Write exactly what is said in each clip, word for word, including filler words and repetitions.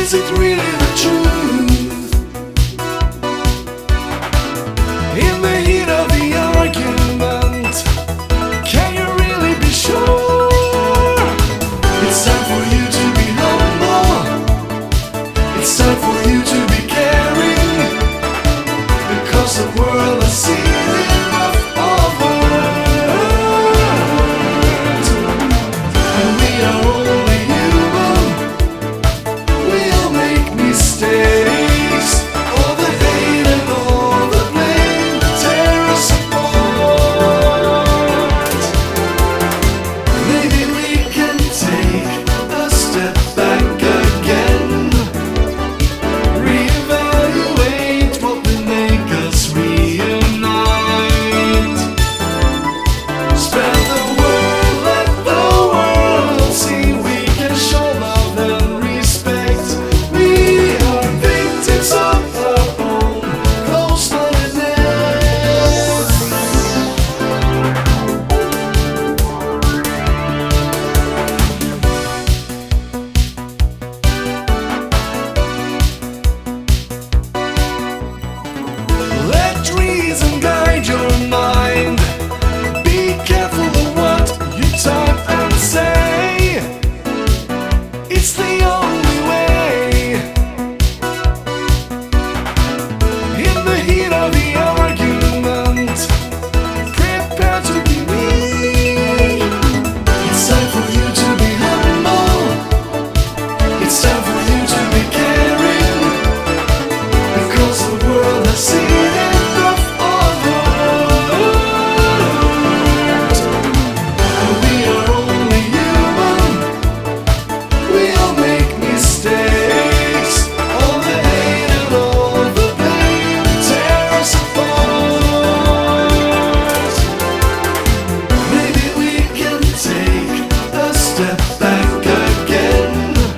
Is it really the truth? In the heat of the argument, can you really be sure? It's time for you to be humble. It's time for you to be caring, because the world has seen enough of words. And we are only human. We all make mistakes. All the hate and all the blame tear us apart. Maybe we can take a step back again, reevaluate what will make us reunite. Spread the word, let the world see we can show love and respect. We are victims of our own close-mindedness. Let reason guide your mind. Be careful of what you type and say. It's the only way. In the heat of the argument, prepare to be weak. It's time for you to be humble. It's time for you to be caring, because the world has seen enough of words. And we are only human. We all make mistakes. All the hate and all the blame tear us apart. Maybe we can take a step back again,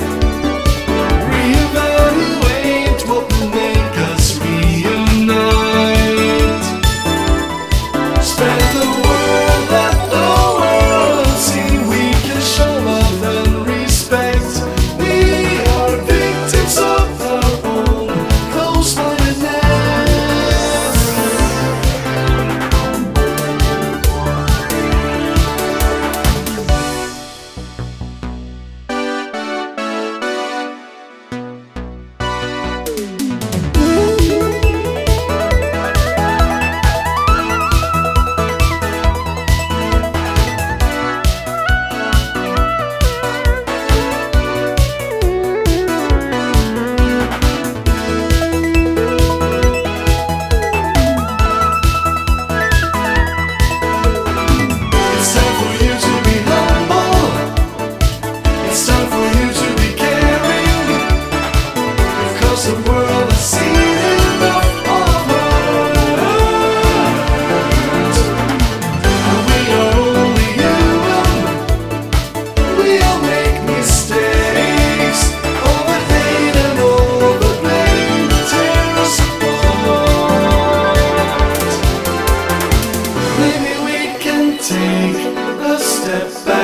reevaluate what will make us reunite. Spread the word, let the world see we can show love and respect. We are victims of our own close-mindedness. It's time for you to be humble. It's time for you to be caring, because the world has seen enough of words. And we are only human. We all make mistakes. All the hate and all the blame tear us apart. Maybe we can take a step back